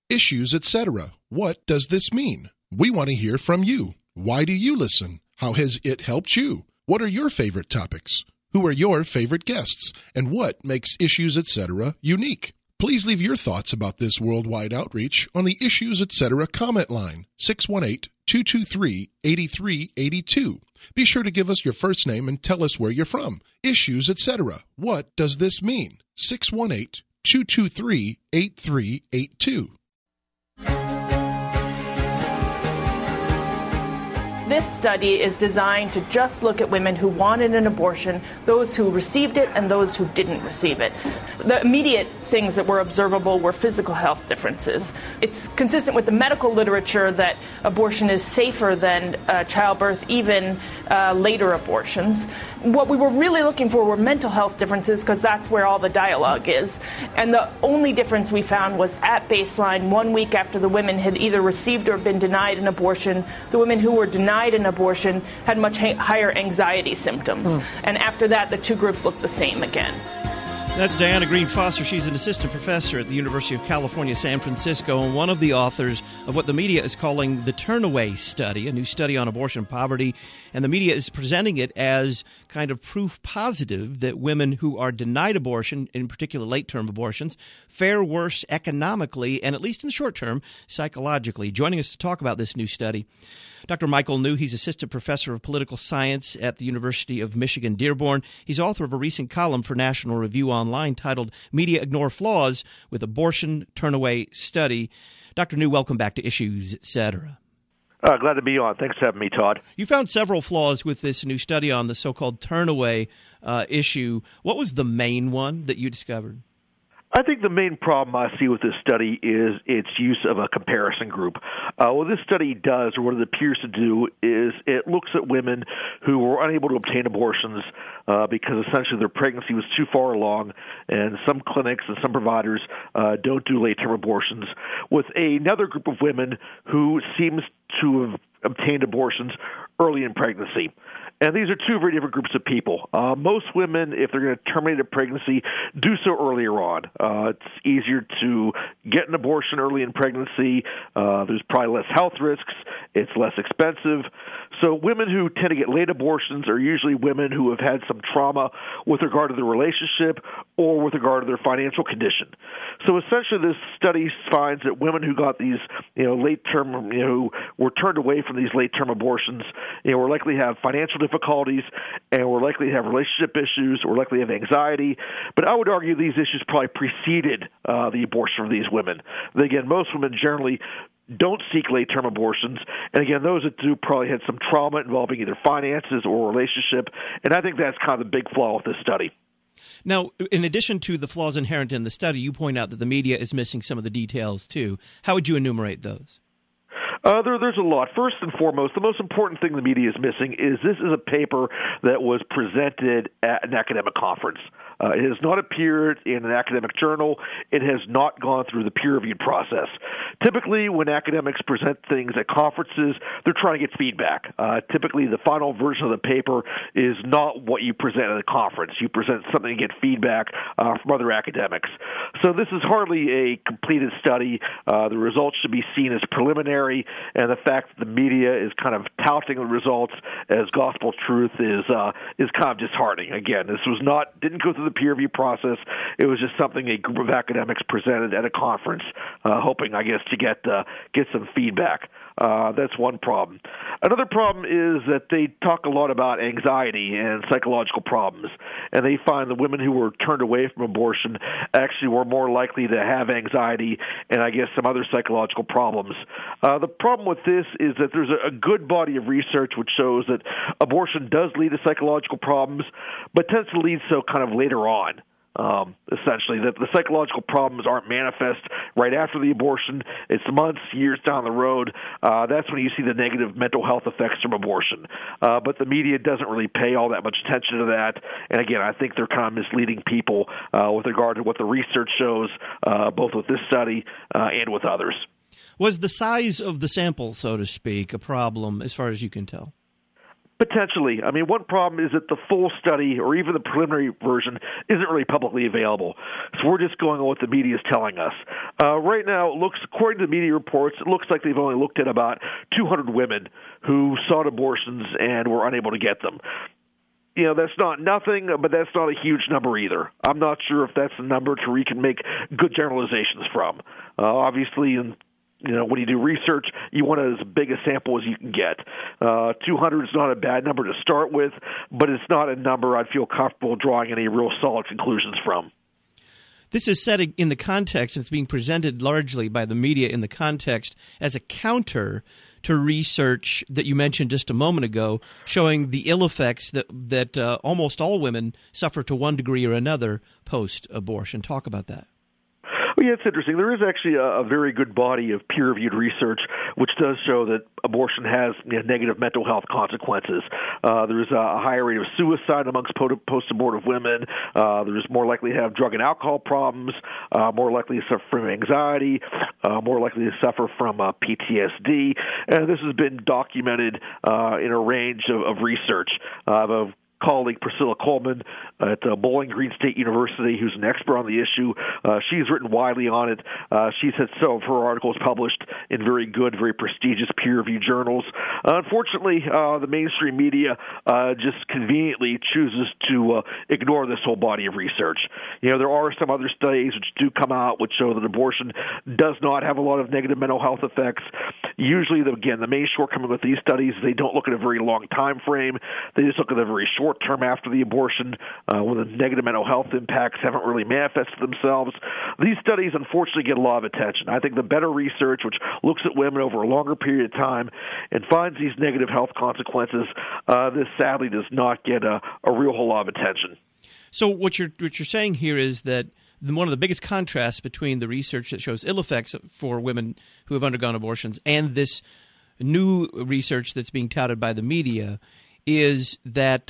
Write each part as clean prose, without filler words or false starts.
Issues, etc. What does this mean? We want to hear from you. Why do you listen? How has it helped you? What are your favorite topics? Who are your favorite guests? And what makes Issues, etc. unique? Please leave your thoughts about this worldwide outreach on the Issues, etc. comment line, 618-223-8382. Be sure to give us your first name and tell us where you're from. Issues, etc. What does this mean? 618-223-8382. This study is designed to just look at women who wanted an abortion, those who received it and those who didn't receive it. The immediate things that were observable were physical health differences. It's consistent with the medical literature that abortion is safer than childbirth, even later abortions. What we were really looking for were mental health differences because that's where all the dialogue is. And the only difference we found was at baseline, 1 week after the women had either received or been denied an abortion, the women who were denied an abortion had much higher anxiety symptoms. And after that, the two groups looked the same again. That's Diana Green Foster. She's an assistant professor at the University of California, San Francisco, and one of the authors of what the media is calling the Turnaway Study, a new study on abortion poverty. And the media is presenting it as kind of proof positive that women who are denied abortion, in particular late-term abortions, fare worse economically and, at least in the short term, psychologically. Joining us to talk about this new study, Dr. Michael New. He's assistant professor of political science at the University of Michigan, Dearborn. He's author of a recent column for National Review Online titled Media Ignore Flaws with Abortion Turnaway Study. Dr. New, welcome back to Issues, Etc. Glad to be on. Thanks for having me, Todd. You found several flaws with this new study on the so-called turnaway issue. What was the main one that you discovered? I think the main problem I see with this study is its use of a comparison group. What this study does, or what it appears to do, is it looks at women who were unable to obtain abortions because essentially their pregnancy was too far along, and some clinics and some providers don't do late-term abortions, with another group of women who seems to have obtained abortions early in pregnancy. And these are two very different groups of people. Most women, if they're going to terminate a pregnancy, do so earlier on. It's easier to get an abortion early in pregnancy. There's probably less health risks. It's less expensive. So women who tend to get late abortions are usually women who have had some trauma with regard to their relationship or with regard to their financial condition. So essentially this study finds that women who got these late-term, who were turned away from these late-term abortions, were likely to have financial difficulties, and we're likely to have relationship issues, we're likely to have anxiety. But I would argue these issues probably preceded the abortion of these women. And again, most women generally don't seek late-term abortions. And again, those that do probably had some trauma involving either finances or relationship. And I think that's kind of the big flaw with this study. Now, in addition to the flaws inherent in the study, you point out that the media is missing some of the details, too. How would you enumerate those? There's a lot. First and foremost, the most important thing the media is missing is this is a paper that was presented at an academic conference. It has not appeared in an academic journal. It has not gone through the peer-reviewed process. Typically, when academics present things at conferences, they're trying to get feedback. Typically, the final version of the paper is not what you present at a conference. You present something to get feedback from other academics. So this is hardly a completed study. The results should be seen as preliminary, and the fact that the media is kind of touting the results as gospel truth is kind of disheartening. Again, this didn't go through the peer review process. It was just something a group of academics presented at a conference, hoping, I guess, to get some feedback. That's one problem. Another problem is that they talk a lot about anxiety and psychological problems, and they find the women who were turned away from abortion actually were more likely to have anxiety and, I guess, some other psychological problems. The problem with this is that there's a good body of research which shows that abortion does lead to psychological problems, but tends to lead so kind of later on. Essentially, that the psychological problems aren't manifest right after the abortion. It's months, years down the road. That's when you see the negative mental health effects from abortion. But the media doesn't really pay all that much attention to that. And again, I think they're kind of misleading people with regard to what the research shows, both with this study and with others. Was the size of the sample, so to speak, a problem as far as you can tell? Potentially. I mean, one problem is that the full study or even the preliminary version isn't really publicly available. So we're just going on what the media is telling us. Right now, it looks, according to the media reports, it looks like they've only looked at about 200 women who sought abortions and were unable to get them. You know, that's not nothing, but that's not a huge number either. I'm not sure if that's a number to where you can make good generalizations from. Obviously, when you do research, you want as big a sample as you can get. 200 is not a bad number to start with, but it's not a number I'd feel comfortable drawing any real solid conclusions from. This is set in the context, and it's being presented largely by the media in the context as a counter to research that you mentioned just a moment ago, showing the ill effects that almost all women suffer to one degree or another post-abortion. Talk about that. Well, yeah, it's interesting. There is actually a very good body of peer-reviewed research which does show that abortion has negative mental health consequences. There's a higher rate of suicide amongst post-abortive women. There's more likely to have drug and alcohol problems, more likely to suffer from anxiety, more likely to suffer from PTSD. And this has been documented in a range of research. Of colleague Priscilla Coleman at Bowling Green State University, who's an expert on the issue. She's written widely on it. She's had some of her articles published in very good, very prestigious peer-reviewed journals. Unfortunately, the mainstream media just conveniently chooses to ignore this whole body of research. There are some other studies which do come out which show that abortion does not have a lot of negative mental health effects. Usually, the main shortcoming with these studies is they don't look at a very long time frame. They just look at a very short term after the abortion when the negative mental health impacts haven't really manifested themselves. These studies, unfortunately, get a lot of attention. I think the better research, which looks at women over a longer period of time and finds these negative health consequences, this sadly does not get a real whole lot of attention. So what you're saying here is that one of the biggest contrasts between the research that shows ill effects for women who have undergone abortions and this new research that's being touted by the media is that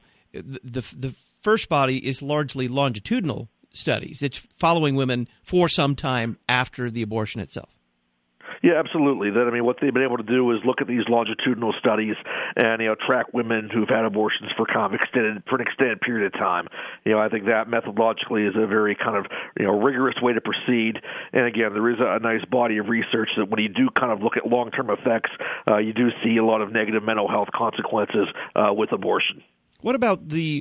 the first body is largely longitudinal studies. It's following women for some time after the abortion itself. Yeah, absolutely. What they've been able to do is look at these longitudinal studies and track women who've had abortions for an extended period of time. I think that methodologically is a very kind of rigorous way to proceed. And again, there is a nice body of research that when you do kind of look at long-term effects, you do see a lot of negative mental health consequences with abortion. What about the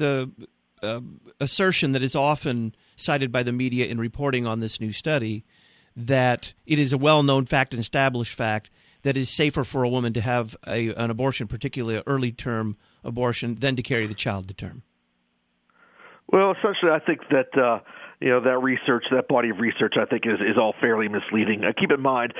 assertion that is often cited by the media in reporting on this new study that it is a well-known fact and established fact that it is safer for a woman to have an abortion, particularly an early-term abortion, than to carry the child to term? Well, essentially, I think that that research, that body of research, I think is all fairly misleading. Keep in mind,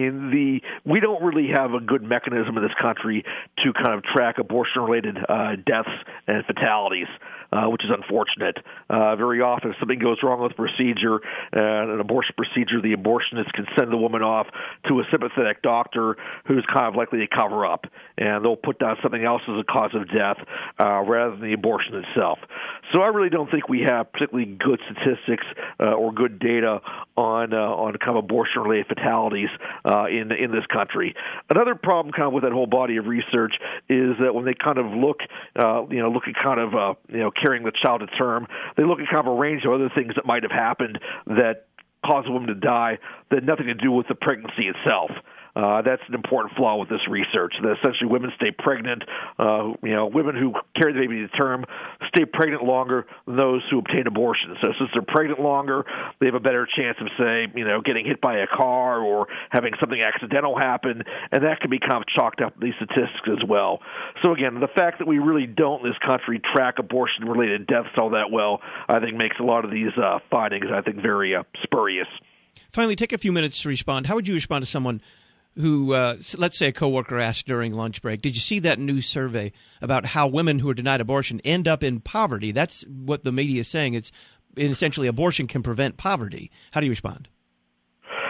we don't really have a good mechanism in this country to kind of track abortion-related deaths and fatalities, which is unfortunate. Very often, if something goes wrong with a procedure, an abortion procedure, the abortionist can send the woman off to a sympathetic doctor who's kind of likely to cover up, and they'll put down something else as a cause of death rather than the abortion itself. So I really don't think we have particularly good statistics or good data on kind of abortion-related fatalities in this country. Another problem kind of with that whole body of research is that when they kind of look at kind of carrying the child to term, they look at kind of a range of other things that might have happened that caused a woman to die that had nothing to do with the pregnancy itself. That's an important flaw with this research, that essentially women stay pregnant. Women who carry the baby to term stay pregnant longer than those who obtain abortions. So since they're pregnant longer, they have a better chance of, say, getting hit by a car or having something accidental happen, and that can be kind of chalked up in these statistics as well. So again, the fact that we really don't in this country track abortion-related deaths all that well, I think makes a lot of these findings, I think, very spurious. Finally, take a few minutes to respond. How would you respond to someone who, let's say a coworker asked during lunch break, did you see that new survey about how women who are denied abortion end up in poverty? That's what the media is saying. It's essentially abortion can prevent poverty. How do you respond?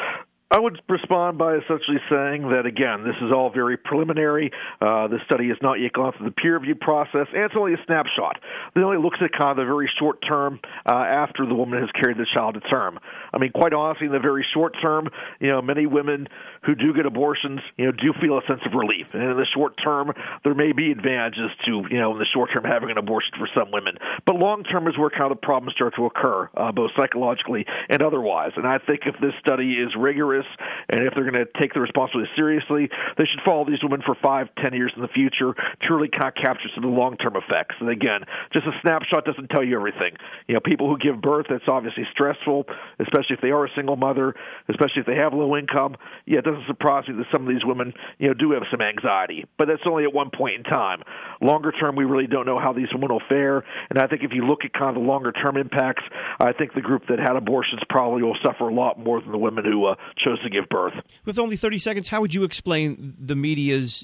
I would respond by essentially saying that, again, this is all very preliminary. The study has not yet gone through the peer review process, and it's only a snapshot. It only looks at kind of the very short term after the woman has carried the child to term. I mean, quite honestly, in the very short term, many women who do get abortions, do feel a sense of relief. And in the short term, there may be advantages to, in the short term, having an abortion for some women. But long term is where kind of the problems start to occur, both psychologically and otherwise. And I think if this study is rigorous, and if they're going to take the responsibility seriously, they should follow these women for 5-10 years in the future to really kind of capture some of the long-term effects. And again, just a snapshot doesn't tell you everything. People who give birth, that's obviously stressful, especially if they are a single mother, especially if they have low income. Yeah, it doesn't surprise me that some of these women, do have some anxiety. But that's only at one point in time. Longer term, we really don't know how these women will fare. And I think if you look at kind of the longer-term impacts, I think the group that had abortions probably will suffer a lot more than the women who chose to give birth. With only 30 seconds, how would you explain the media's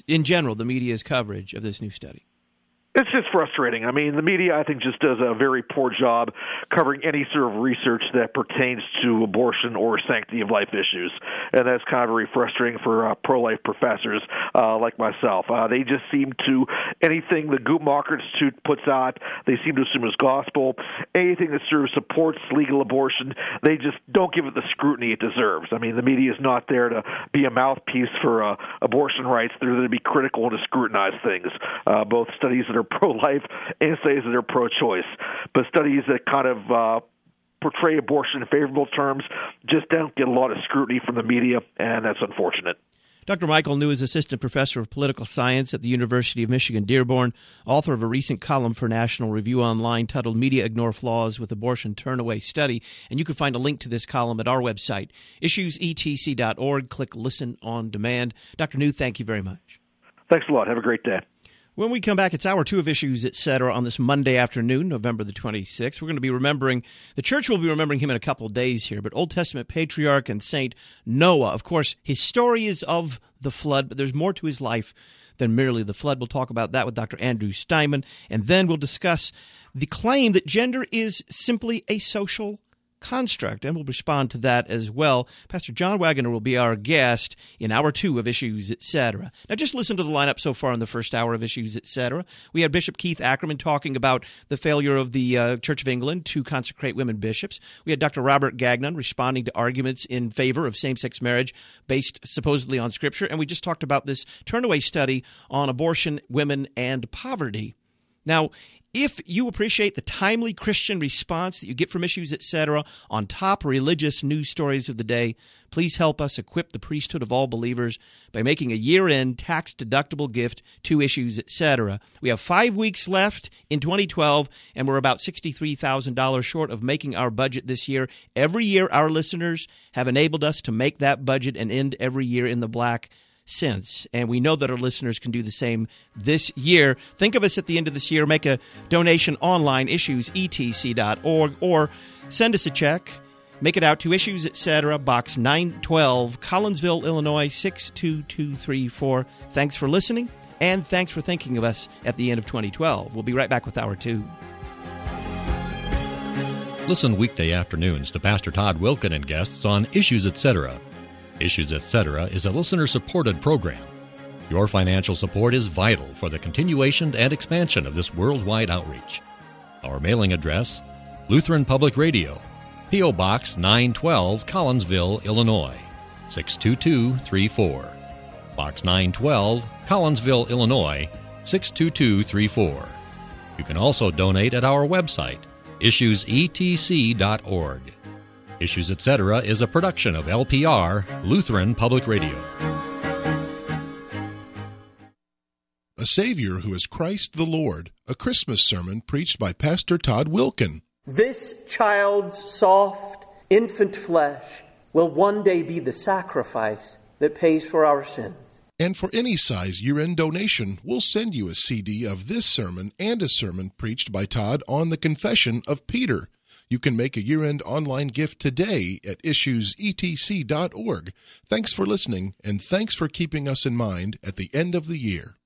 coverage of this new study? It's just frustrating. I mean, the media, I think, just does a very poor job covering any sort of research that pertains to abortion or sanctity of life issues. And that's kind of very frustrating for pro-life professors like myself. They just seem to, anything the Guttmacher Institute puts out, they seem to assume is gospel. Anything that sort of supports legal abortion, they just don't give it the scrutiny it deserves. I mean, the media is not there to be a mouthpiece for abortion rights. They're there to be critical and to scrutinize things, both studies that are pro-life and studies that are pro-choice. But studies that kind of portray abortion in favorable terms just don't get a lot of scrutiny from the media, and that's unfortunate. Dr. Michael New is Assistant Professor of Political Science at the University of Michigan Dearborn, author of a recent column for National Review Online titled Media Ignore Flaws with Abortion Turnaway Study. And you can find a link to this column at our website, issuesetc.org. Click Listen on Demand. Dr. New, thank you very much. Thanks a lot. Have a great day. When we come back, it's hour 2 of Issues, Etc. on this Monday afternoon, November the 26th. We're going to be remembering, the church will be remembering him in a couple of days here, but Old Testament patriarch and saint Noah. Of course, his story is of the flood, but there's more to his life than merely the flood. We'll talk about that with Dr. Andrew Steinman, and then we'll discuss the claim that gender is simply a social construct, and we'll respond to that as well. Pastor John Waggoner will be our guest in hour 2 of Issues, Etc. Now, just listen to the lineup so far in the first hour of Issues, Etc. We had Bishop Keith Ackerman talking about the failure of the Church of England to consecrate women bishops. We had Dr. Robert Gagnon responding to arguments in favor of same-sex marriage based supposedly on Scripture, and we just talked about this Turnaway study on abortion, women, and poverty. Now, if you appreciate the timely Christian response that you get from Issues, Etc. on top religious news stories of the day, please help us equip the priesthood of all believers by making a year-end tax-deductible gift to Issues, Etc. We have 5 weeks left in 2012, and we're about $63,000 short of making our budget this year. Every year, our listeners have enabled us to make that budget and end every year in the black since, and we know that our listeners can do the same this year. Think of us at the end of this year. Make a donation online, issuesetc.org, or send us a check. Make it out to Issues, Etc., Box 912, Collinsville, Illinois, 62234. Thanks for listening, and thanks for thinking of us at the end of 2012. We'll be right back with Hour 2. Listen weekday afternoons to Pastor Todd Wilken and guests on Issues, Etc. Issues, Etc. is a listener-supported program. Your financial support is vital for the continuation and expansion of this worldwide outreach. Our mailing address, Lutheran Public Radio, P.O. Box 912, Collinsville, Illinois, 62234. Box 912, Collinsville, Illinois, 62234. You can also donate at our website, issuesetc.org. Issues, Etc. is a production of LPR, Lutheran Public Radio. A Savior Who is Christ the Lord, a Christmas sermon preached by Pastor Todd Wilken. This child's soft infant flesh will one day be the sacrifice that pays for our sins. And for any size year-end donation, we'll send you a CD of this sermon and a sermon preached by Todd on the Confession of Peter. You can make a year-end online gift today at issuesetc.org. Thanks for listening, and thanks for keeping us in mind at the end of the year.